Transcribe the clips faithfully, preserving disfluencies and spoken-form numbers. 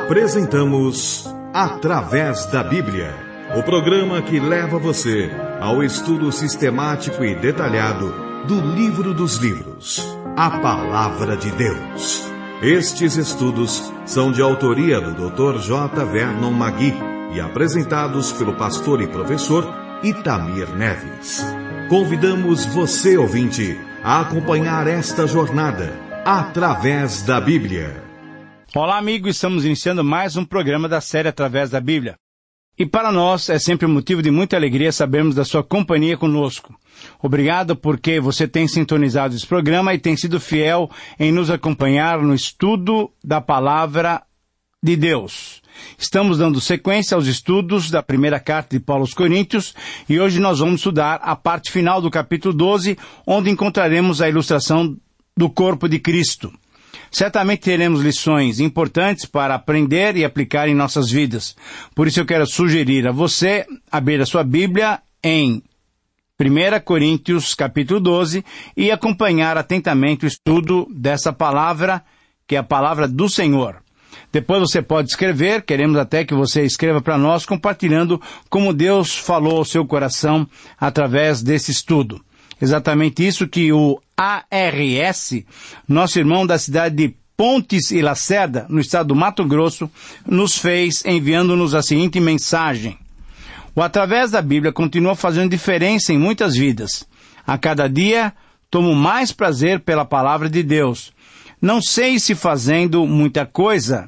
Apresentamos Através da Bíblia, o programa que leva você ao estudo sistemático e detalhado do livro dos livros, a Palavra de Deus. Estes estudos são de autoria do doutor J. Vernon Magui e apresentados pelo pastor e professor Itamir Neves. Convidamos você, ouvinte, a acompanhar esta jornada através da Bíblia. Olá, amigo, estamos iniciando mais um programa da série Através da Bíblia. E para nós é sempre um motivo de muita alegria sabermos da sua companhia conosco. Obrigado porque você tem sintonizado esse programa e tem sido fiel em nos acompanhar no estudo da Palavra de Deus. Estamos dando sequência aos estudos da primeira carta de Paulo aos Coríntios e hoje nós vamos estudar a parte final do capítulo doze, onde encontraremos a ilustração do corpo de Cristo. Certamente teremos lições importantes para aprender e aplicar em nossas vidas. Por isso eu quero sugerir a você abrir a sua Bíblia em primeira Coríntios capítulo doze e acompanhar atentamente o estudo dessa palavra, que é a palavra do Senhor. Depois você pode escrever, queremos até que você escreva para nós, compartilhando como Deus falou ao seu coração através desse estudo. Exatamente isso que o A R S, nosso irmão da cidade de Pontes e Lacerda, no estado do Mato Grosso, nos fez enviando-nos a seguinte mensagem. O Através da Bíblia continua fazendo diferença em muitas vidas. A cada dia, tomo mais prazer pela palavra de Deus. Não sei se fazendo muita coisa,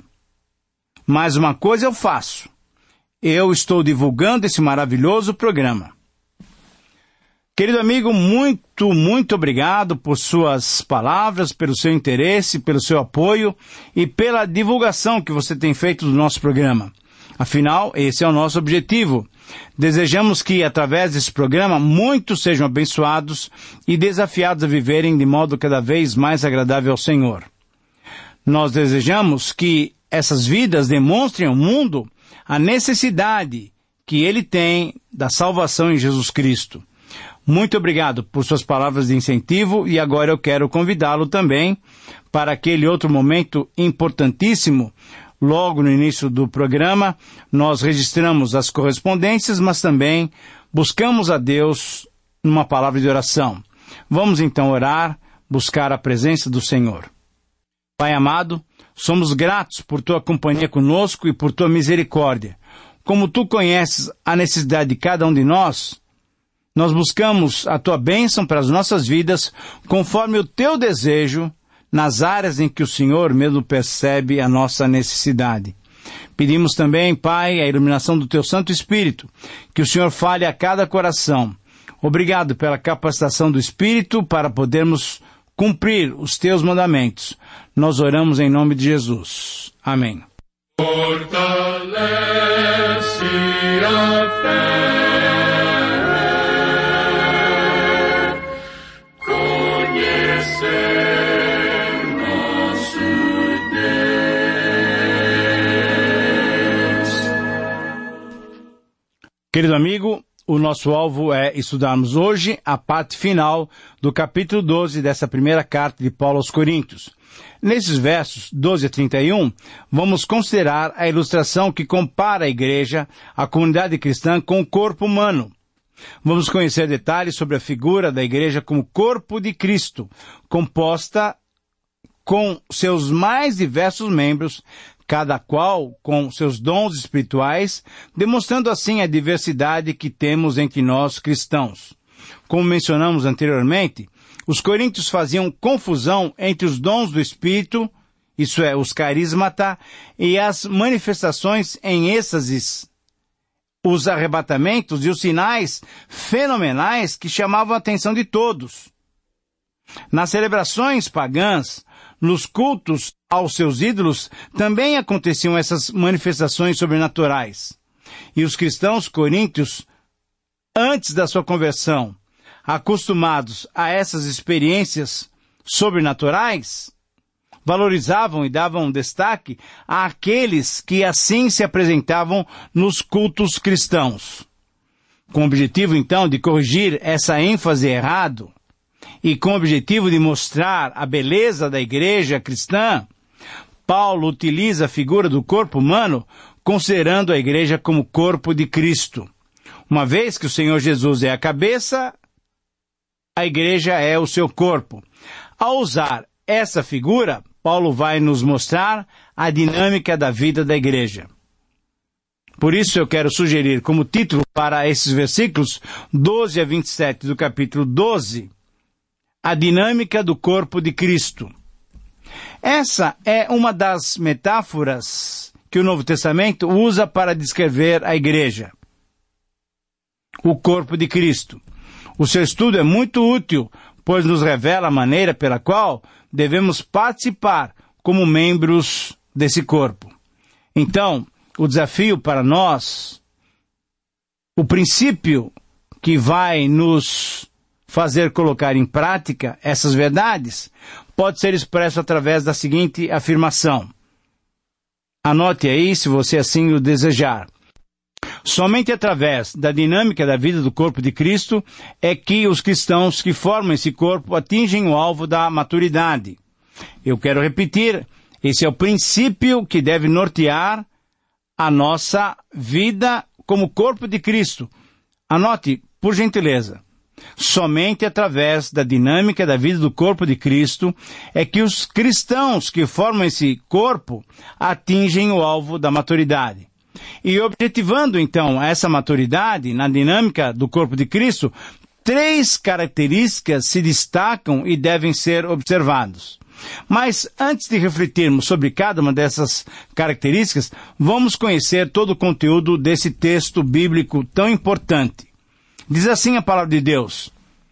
mas uma coisa eu faço. Eu estou divulgando esse maravilhoso programa. Querido amigo, muito, muito obrigado por suas palavras, pelo seu interesse, pelo seu apoio e pela divulgação que você tem feito do nosso programa. Afinal, esse é o nosso objetivo. Desejamos que, através desse programa, muitos sejam abençoados e desafiados a viverem de modo cada vez mais agradável ao Senhor. Nós desejamos que essas vidas demonstrem ao mundo a necessidade que ele tem da salvação em Jesus Cristo. Muito obrigado por suas palavras de incentivo e agora eu quero convidá-lo também para aquele outro momento importantíssimo. Logo no início do programa, nós registramos as correspondências, mas também buscamos a Deus numa palavra de oração. Vamos então orar, buscar a presença do Senhor. Pai amado, somos gratos por tua companhia conosco e por tua misericórdia. Como tu conheces a necessidade de cada um de nós, nós buscamos a tua bênção para as nossas vidas, conforme o teu desejo, nas áreas em que o Senhor mesmo percebe a nossa necessidade. Pedimos também, Pai, a iluminação do teu Santo Espírito, que o Senhor fale a cada coração. Obrigado pela capacitação do Espírito para podermos cumprir os teus mandamentos. Nós oramos em nome de Jesus. Amém. Fortalece a fé. Querido amigo, o nosso alvo é estudarmos hoje a parte final do capítulo doze dessa primeira carta de Paulo aos Coríntios. Nesses versos doze a trinta e um, vamos considerar a ilustração que compara a igreja, a comunidade cristã, com o corpo humano. Vamos conhecer detalhes sobre a figura da igreja como corpo de Cristo, composta com seus mais diversos membros, cada qual com seus dons espirituais, demonstrando assim a diversidade que temos entre nós cristãos. Como mencionamos anteriormente, os coríntios faziam confusão entre os dons do Espírito, isso é, os carismata, e as manifestações em êxtases, os arrebatamentos e os sinais fenomenais que chamavam a atenção de todos. Nas celebrações pagãs, nos cultos aos seus ídolos, também aconteciam essas manifestações sobrenaturais. E os cristãos coríntios, antes da sua conversão, acostumados a essas experiências sobrenaturais, valorizavam e davam destaque àqueles que assim se apresentavam nos cultos cristãos. Com o objetivo, então, de corrigir essa ênfase errada, e com o objetivo de mostrar a beleza da igreja cristã, Paulo utiliza a figura do corpo humano considerando a igreja como corpo de Cristo. Uma vez que o Senhor Jesus é a cabeça, a igreja é o seu corpo. Ao usar essa figura, Paulo vai nos mostrar a dinâmica da vida da igreja. Por isso eu quero sugerir como título para esses versículos doze a vinte e sete do capítulo doze, a dinâmica do corpo de Cristo. Essa é uma das metáforas que o Novo Testamento usa para descrever a igreja, o corpo de Cristo. O seu estudo é muito útil, pois nos revela a maneira pela qual devemos participar como membros desse corpo. Então, o desafio para nós, o princípio que vai nos fazer colocar em prática essas verdades, pode ser expresso através da seguinte afirmação. Anote aí, se você assim o desejar. Somente através da dinâmica da vida do corpo de Cristo é que os cristãos que formam esse corpo atingem o alvo da maturidade. Eu quero repetir, esse é o princípio que deve nortear a nossa vida como corpo de Cristo. Anote, por gentileza. Somente através da dinâmica da vida do corpo de Cristo é que os cristãos que formam esse corpo atingem o alvo da maturidade. E objetivando, então, essa maturidade na dinâmica do corpo de Cristo, três características se destacam e devem ser observados. Mas, antes de refletirmos sobre cada uma dessas características, vamos conhecer todo o conteúdo desse texto bíblico tão importante. Diz assim a palavra de Deus: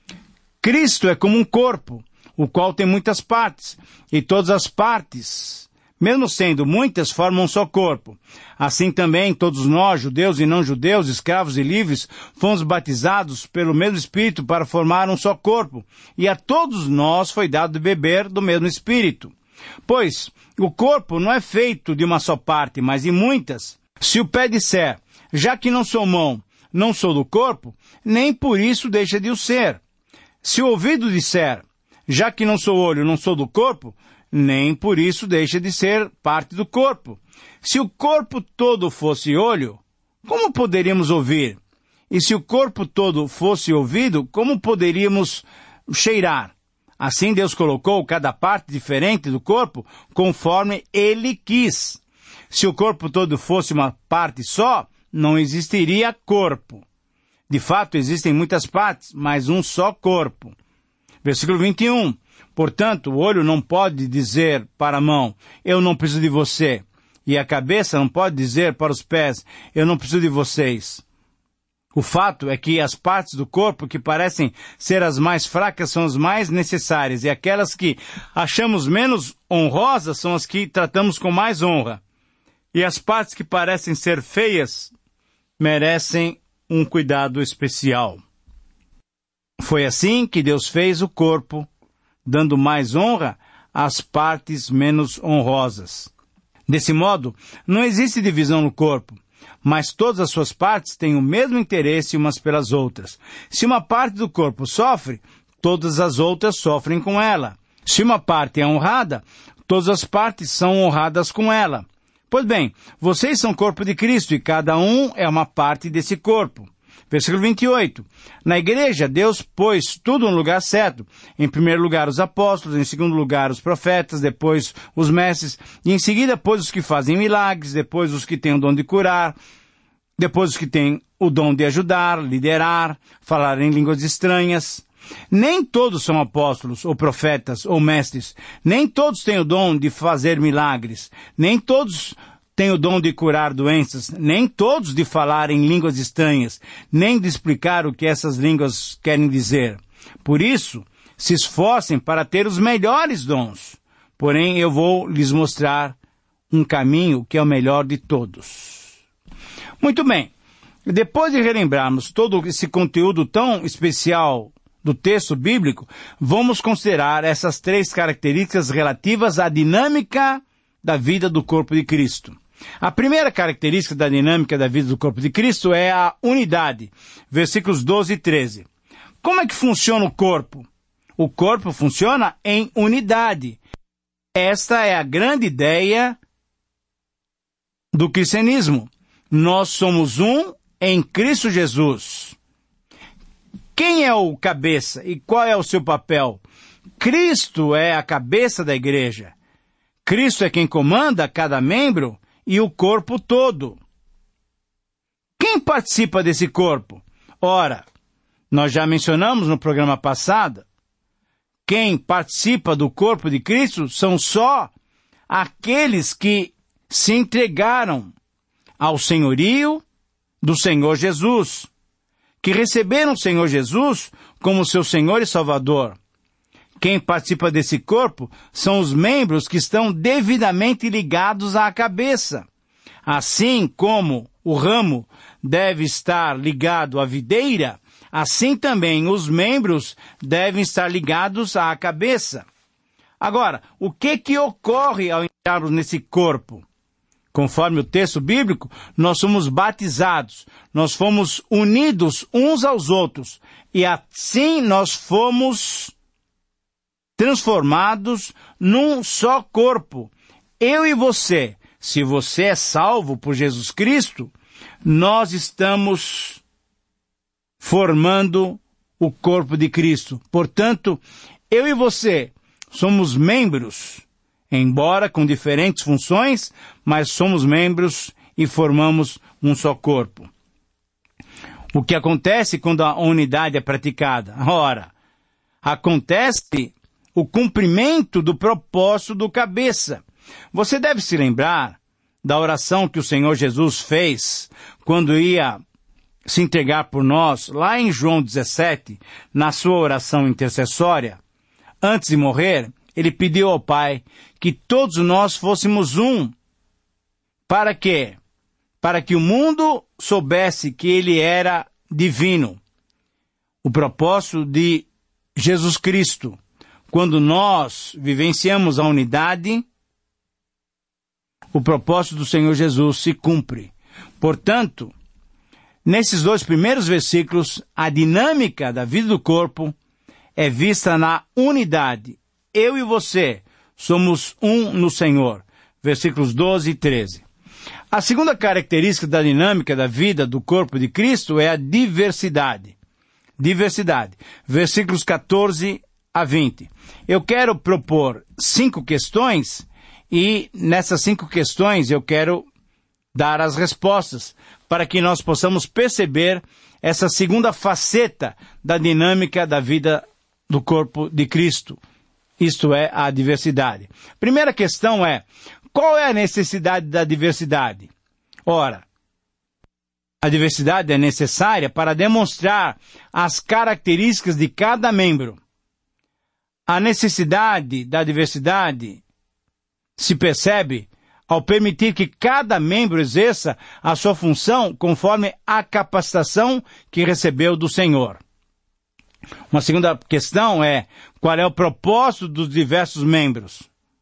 Cristo é como um corpo, o qual tem muitas partes, e todas as partes, mesmo sendo muitas, formam um só corpo. Assim também, todos nós, judeus e não judeus, escravos e livres, fomos batizados pelo mesmo Espírito para formar um só corpo, e a todos nós foi dado de beber do mesmo Espírito. Pois, o corpo não é feito de uma só parte, mas de muitas. Se o pé disser, já que não sou mão, não sou do corpo, nem por isso deixa de o ser. Se o ouvido disser, já que não sou olho, não sou do corpo, nem por isso deixa de ser parte do corpo. Se o corpo todo fosse olho, como poderíamos ouvir? E se o corpo todo fosse ouvido, como poderíamos cheirar? Assim Deus colocou cada parte diferente do corpo conforme Ele quis. Se o corpo todo fosse uma parte só, não existiria corpo. De fato, existem muitas partes, mas um só corpo. Versículo vinte e um. Portanto, o olho não pode dizer para a mão, eu não preciso de você. E a cabeça não pode dizer para os pés, eu não preciso de vocês. O fato é que as partes do corpo que parecem ser as mais fracas são as mais necessárias, e aquelas que achamos menos honrosas são as que tratamos com mais honra. E as partes que parecem ser feias merecem um cuidado especial. Foi assim que Deus fez o corpo, dando mais honra às partes menos honrosas. Desse modo, não existe divisão no corpo, mas todas as suas partes têm o mesmo interesse umas pelas outras. Se uma parte do corpo sofre, todas as outras sofrem com ela. Se uma parte é honrada, todas as partes são honradas com ela. Pois bem, vocês são corpo de Cristo e cada um é uma parte desse corpo. Versículo vinte e oito. Na igreja, Deus pôs tudo no lugar certo. Em primeiro lugar, os apóstolos, em segundo lugar, os profetas, depois os mestres, e em seguida pôs os que fazem milagres, depois os que têm o dom de curar, depois os que têm o dom de ajudar, liderar, falar em línguas estranhas. Nem todos são apóstolos, ou profetas, ou mestres. Nem todos têm o dom de fazer milagres. Nem todos têm o dom de curar doenças. Nem todos de falar em línguas estranhas. Nem de explicar o que essas línguas querem dizer. Por isso, se esforcem para ter os melhores dons. Porém, eu vou lhes mostrar um caminho que é o melhor de todos. Muito bem. Depois de relembrarmos todo esse conteúdo tão especial do texto bíblico, vamos considerar essas três características relativas à dinâmica da vida do corpo de Cristo. A primeira característica da dinâmica da vida do corpo de Cristo é a unidade. Versículos doze e treze. Como é que funciona o corpo? O corpo funciona em unidade. Esta é a grande ideia do cristianismo. Nós somos um em Cristo Jesus. Quem é o cabeça e qual é o seu papel? Cristo é a cabeça da igreja. Cristo é quem comanda cada membro e o corpo todo. Quem participa desse corpo? Ora, nós já mencionamos no programa passado, quem participa do corpo de Cristo são só aqueles que se entregaram ao senhorio do Senhor Jesus, que receberam o Senhor Jesus como seu Senhor e Salvador. Quem participa desse corpo são os membros que estão devidamente ligados à cabeça. Assim como o ramo deve estar ligado à videira, assim também os membros devem estar ligados à cabeça. Agora, o que que ocorre ao entrarmos nesse corpo? Conforme o texto bíblico, nós somos batizados, nós fomos unidos uns aos outros, e assim nós fomos transformados num só corpo. Eu e você, se você é salvo por Jesus Cristo, nós estamos formando o corpo de Cristo. Portanto, eu e você somos membros, embora com diferentes funções, mas somos membros e formamos um só corpo. O que acontece quando a unidade é praticada? Ora, acontece o cumprimento do propósito do cabeça. Você deve se lembrar da oração que o Senhor Jesus fez quando ia se entregar por nós, lá em João dezessete, na sua oração intercessória. Antes de morrer, ele pediu ao Pai que todos nós fôssemos um. Para quê? Para que o mundo soubesse que ele era divino. O propósito de Jesus Cristo. Quando nós vivenciamos a unidade, o propósito do Senhor Jesus se cumpre. Portanto, nesses dois primeiros versículos, a dinâmica da vida do corpo é vista na unidade. Eu e você somos um no Senhor. Versículos doze e treze. A segunda característica da dinâmica da vida do corpo de Cristo é a diversidade. Diversidade. Versículos catorze a vinte. Eu quero propor cinco questões e nessas cinco questões eu quero dar as respostas para que nós possamos perceber essa segunda faceta da dinâmica da vida do corpo de Cristo. Isto é, a diversidade. Primeira questão é, qual é a necessidade da diversidade? Ora, a diversidade é necessária para demonstrar as características de cada membro. A necessidade da diversidade se percebe ao permitir que cada membro exerça a sua função conforme a capacitação que recebeu do Senhor. Uma segunda questão é, qual é o propósito dos diversos membros?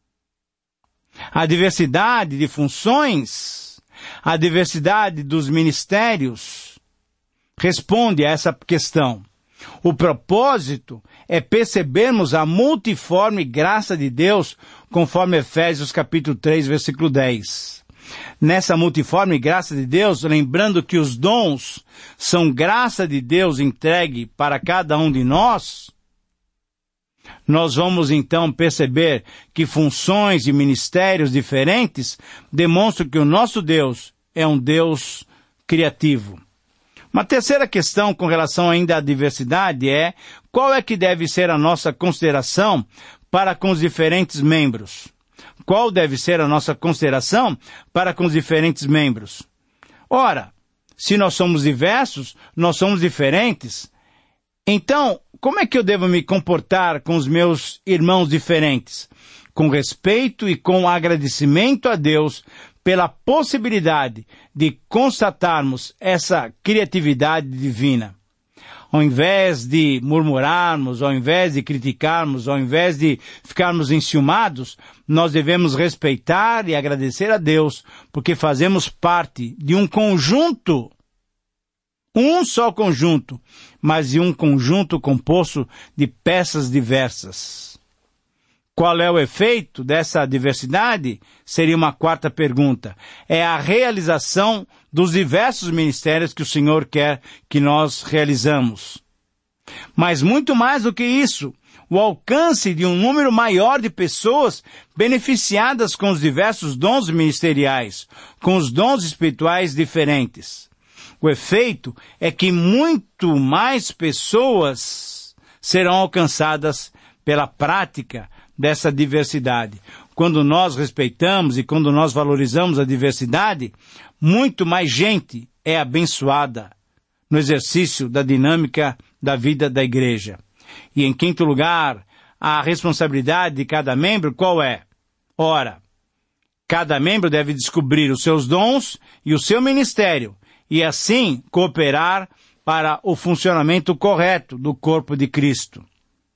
A diversidade de funções, a diversidade dos ministérios, responde a essa questão. O propósito é percebermos a multiforme graça de Deus, conforme Efésios capítulo três, versículo dez. Nessa multiforme graça de Deus, lembrando que os dons são graça de Deus entregue para cada um de nós, nós vamos então perceber que funções e ministérios diferentes demonstram que o nosso Deus é um Deus criativo. Uma terceira questão com relação ainda à diversidade é qual é que deve ser a nossa consideração para com os diferentes membros? Qual deve ser a nossa consideração para com os diferentes membros? Ora, se nós somos diversos, nós somos diferentes, então, como é que eu devo me comportar com os meus irmãos diferentes? Com respeito e com agradecimento a Deus pela possibilidade de constatarmos essa criatividade divina. Ao invés de murmurarmos, ao invés de criticarmos, ao invés de ficarmos enciumados, nós devemos respeitar e agradecer a Deus, porque fazemos parte de um conjunto, um só conjunto, mas de um conjunto composto de peças diversas. Qual é o efeito dessa diversidade? Seria uma quarta pergunta. É a realização dos diversos ministérios que o Senhor quer que nós realizamos. Mas muito mais do que isso, o alcance de um número maior de pessoas beneficiadas com os diversos dons ministeriais, com os dons espirituais diferentes. O efeito é que muito mais pessoas serão alcançadas pela prática dessa diversidade. Quando nós respeitamos e quando nós valorizamos a diversidade, muito mais gente é abençoada no exercício da dinâmica da vida da igreja. E em quinto lugar, a responsabilidade de cada membro qual é? Ora, cada membro deve descobrir os seus dons e o seu ministério, e assim cooperar para o funcionamento correto do corpo de Cristo.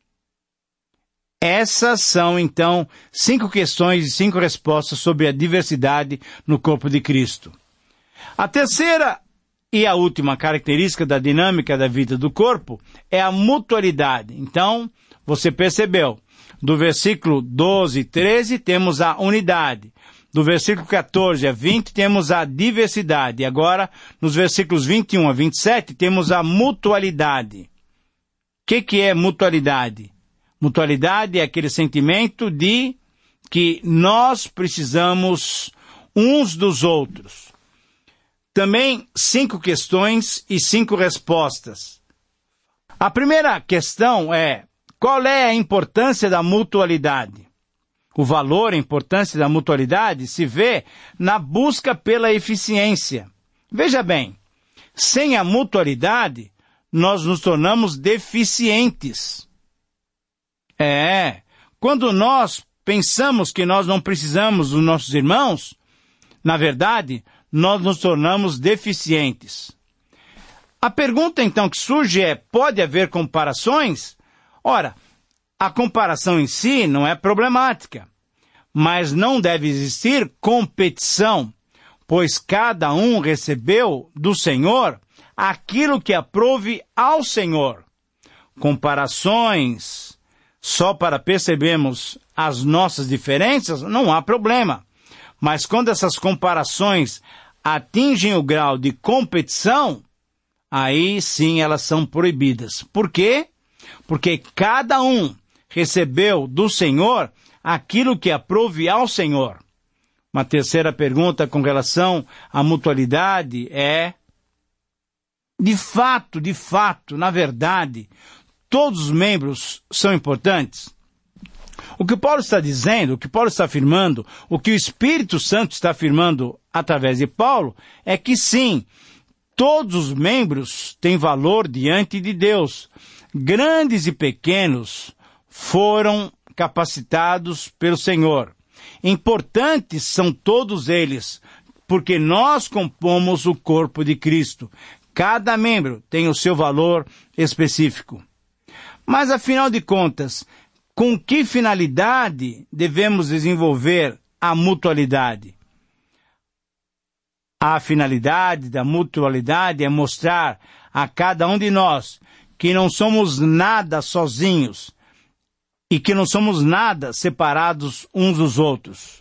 Essas são, então, cinco questões e cinco respostas sobre a diversidade no corpo de Cristo. A terceira e a última característica da dinâmica da vida do corpo é a mutualidade. Então, você percebeu, do versículo doze e treze temos a unidade. Do versículo quatorze a vinte temos a diversidade. E agora, nos versículos vinte e um a vinte e sete, temos a mutualidade. O que, que é mutualidade? Mutualidade é aquele sentimento de que nós precisamos uns dos outros. Também cinco questões e cinco respostas. A primeira questão é: qual é a importância da mutualidade? O valor, a importância da mutualidade se vê na busca pela eficiência. Veja bem, sem a mutualidade, nós nos tornamos deficientes. É, quando nós pensamos que nós não precisamos dos nossos irmãos, na verdade, nós nos tornamos deficientes. A pergunta então que surge é: pode haver comparações? Ora, a comparação em si não é problemática, mas não deve existir competição, pois cada um recebeu do Senhor aquilo que aprove ao Senhor. Comparações só para percebermos as nossas diferenças, não há problema. Mas quando essas comparações atingem o grau de competição, aí sim elas são proibidas. Por quê? Porque cada um recebeu do Senhor aquilo que aprove ao Senhor. Uma terceira pergunta com relação à mutualidade é: de fato, de fato, na verdade, todos os membros são importantes? O que Paulo está dizendo, o que Paulo está afirmando, o que o Espírito Santo está afirmando através de Paulo, é que sim, todos os membros têm valor diante de Deus. Grandes e pequenos foram capacitados pelo Senhor. Importantes são todos eles, porque nós compomos o corpo de Cristo. Cada membro tem o seu valor específico. Mas, afinal de contas, com que finalidade devemos desenvolver a mutualidade? A finalidade da mutualidade é mostrar a cada um de nós que não somos nada sozinhos e que não somos nada separados uns dos outros.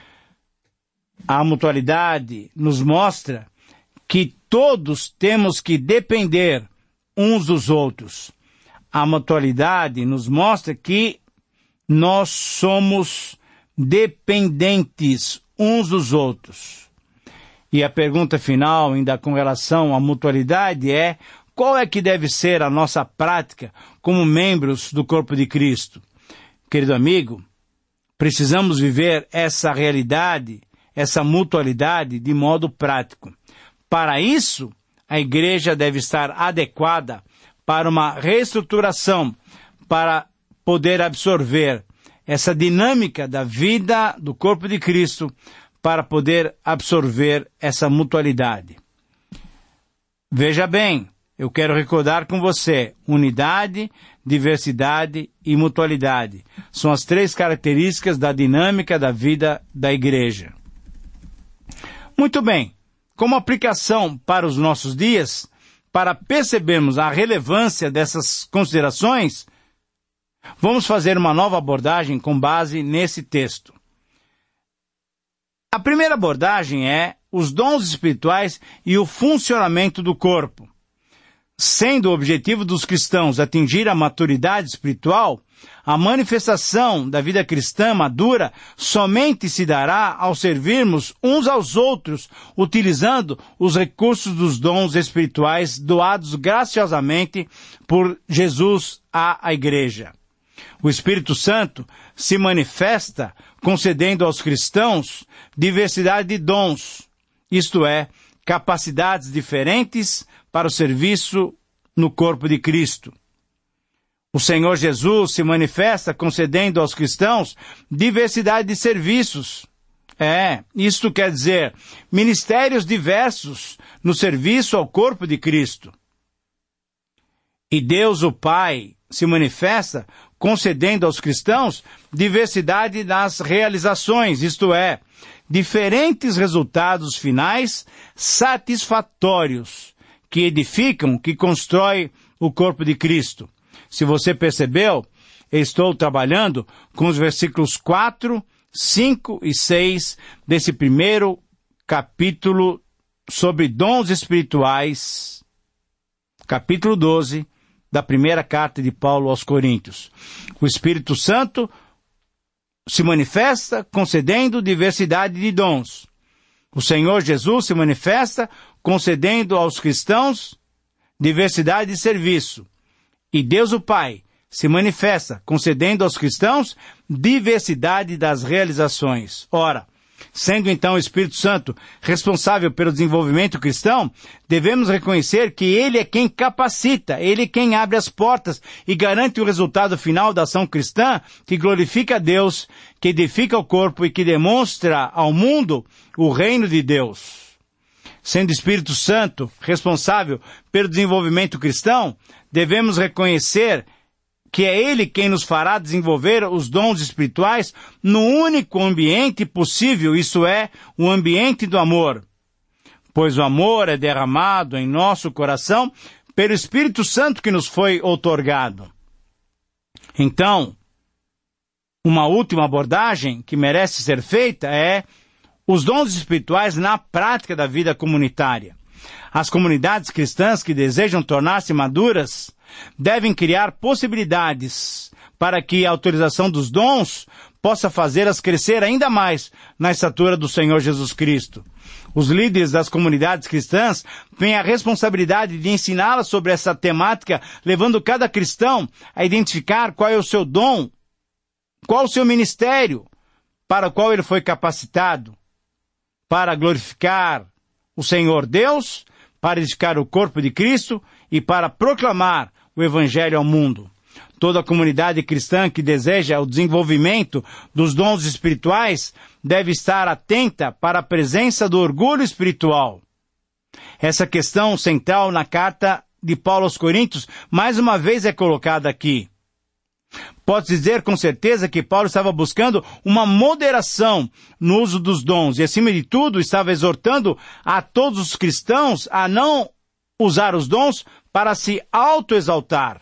A mutualidade nos mostra que todos temos que depender uns dos outros. A mutualidade nos mostra que nós somos dependentes uns dos outros. E a pergunta final, ainda com relação à mutualidade, é: qual é que deve ser a nossa prática como membros do corpo de Cristo? Querido amigo, precisamos viver essa realidade, essa mutualidade de modo prático. Para isso, a igreja deve estar adequada para uma reestruturação, para poder absorver essa dinâmica da vida do corpo de Cristo, para poder absorver essa mutualidade. Veja bem, eu quero recordar com você: unidade, diversidade e mutualidade. São as três características da dinâmica da vida da igreja. Muito bem, como aplicação para os nossos dias, para percebermos a relevância dessas considerações, Vamos fazer uma nova abordagem com base nesse texto. A primeira abordagem é os dons espirituais e o funcionamento do corpo. Sendo o objetivo dos cristãos atingir a maturidade espiritual, a manifestação da vida cristã madura somente se dará ao servirmos uns aos outros, utilizando os recursos dos dons espirituais doados graciosamente por Jesus à Igreja. O Espírito Santo se manifesta concedendo aos cristãos diversidade de dons, isto é, capacidades diferentes para o serviço no corpo de Cristo. O Senhor Jesus se manifesta concedendo aos cristãos diversidade de serviços. É, isto quer dizer, ministérios diversos no serviço ao corpo de Cristo. E Deus, o Pai, se manifesta concedendo aos cristãos diversidade nas realizações, isto é, diferentes resultados finais satisfatórios, que edificam, que constrói o corpo de Cristo. Se você percebeu, eu estou trabalhando com os versículos quatro, cinco e seis desse primeiro capítulo sobre dons espirituais, capítulo doze, da primeira carta de Paulo aos Coríntios. O Espírito Santo se manifesta concedendo diversidade de dons. O Senhor Jesus se manifesta concedendo aos cristãos diversidade de serviço. E Deus o Pai se manifesta concedendo aos cristãos diversidade das realizações. Ora, sendo então o Espírito Santo responsável pelo desenvolvimento cristão, devemos reconhecer que Ele é quem capacita, Ele é quem abre as portas e garante o resultado final da ação cristã que glorifica a Deus, que edifica o corpo e que demonstra ao mundo o reino de Deus. Sendo o Espírito Santo responsável pelo desenvolvimento cristão, devemos reconhecer que é Ele quem nos fará desenvolver os dons espirituais no único ambiente possível, isso é, o ambiente do amor. Pois o amor é derramado em nosso coração pelo Espírito Santo que nos foi outorgado. Então, uma última abordagem que merece ser feita é os dons espirituais na prática da vida comunitária. As comunidades cristãs que desejam tornar-se maduras devem criar possibilidades para que a autorização dos dons possa fazê-las crescer ainda mais na estatura do Senhor Jesus Cristo. Os líderes das comunidades cristãs têm a responsabilidade de ensiná-las sobre essa temática, levando cada cristão a identificar qual é o seu dom, qual o seu ministério, para o qual ele foi capacitado, para glorificar o Senhor Deus, para edificar o corpo de Cristo e para proclamar o Evangelho ao mundo. Toda a comunidade cristã que deseja o desenvolvimento dos dons espirituais deve estar atenta para a presença do orgulho espiritual. Essa questão central na carta de Paulo aos Coríntios, mais uma vez é colocada aqui. Pode-se dizer com certeza que Paulo estava buscando uma moderação no uso dos dons e, acima de tudo, estava exortando a todos os cristãos a não usar os dons para se autoexaltar.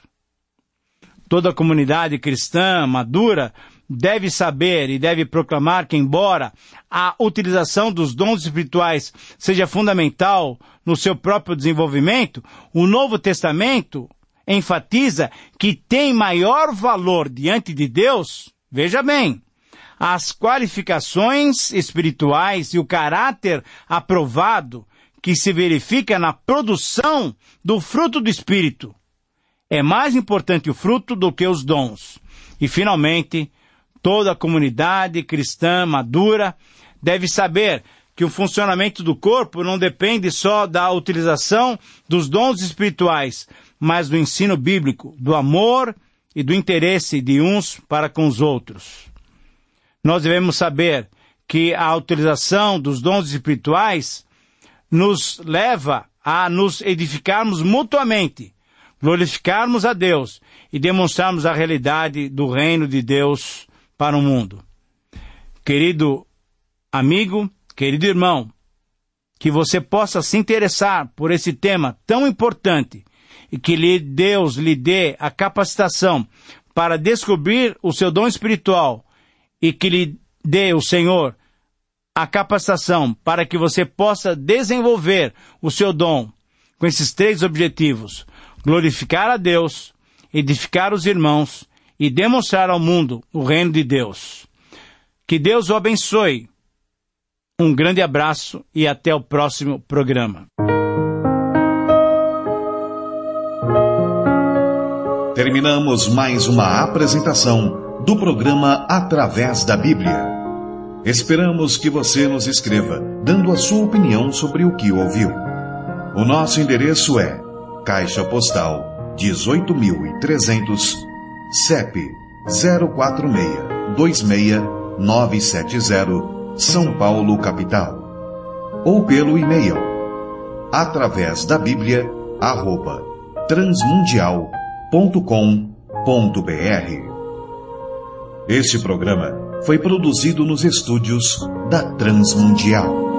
Toda a comunidade cristã madura deve saber e deve proclamar que, embora a utilização dos dons espirituais seja fundamental no seu próprio desenvolvimento, o Novo Testamento enfatiza que tem maior valor diante de Deus, veja bem, as qualificações espirituais e o caráter aprovado que se verifica na produção do fruto do Espírito. É mais importante o fruto do que os dons. E, finalmente, toda a comunidade cristã madura deve saber que o funcionamento do corpo não depende só da utilização dos dons espirituais, mas do ensino bíblico, do amor e do interesse de uns para com os outros. Nós devemos saber que a utilização dos dons espirituais nos leva a nos edificarmos mutuamente, glorificarmos a Deus e demonstrarmos a realidade do reino de Deus para o mundo. Querido amigo, querido irmão, que você possa se interessar por esse tema tão importante e que Deus lhe dê a capacitação para descobrir o seu dom espiritual e que lhe dê o Senhor a capacitação para que você possa desenvolver o seu dom com esses três objetivos: glorificar a Deus, edificar os irmãos e demonstrar ao mundo o reino de Deus. Que Deus o abençoe. Um grande abraço e até o próximo programa. Terminamos mais uma apresentação do programa Através da Bíblia. Esperamos que você nos escreva, dando a sua opinião sobre o que ouviu. O nosso endereço é Caixa Postal dezoito mil e trezentos, C E P zero quatro seis dois seis nove sete zero, São Paulo, capital. Ou pelo e-mail através da Bíblia arroba transmundial ponto com ponto br. Este programa foi produzido nos estúdios da Transmundial.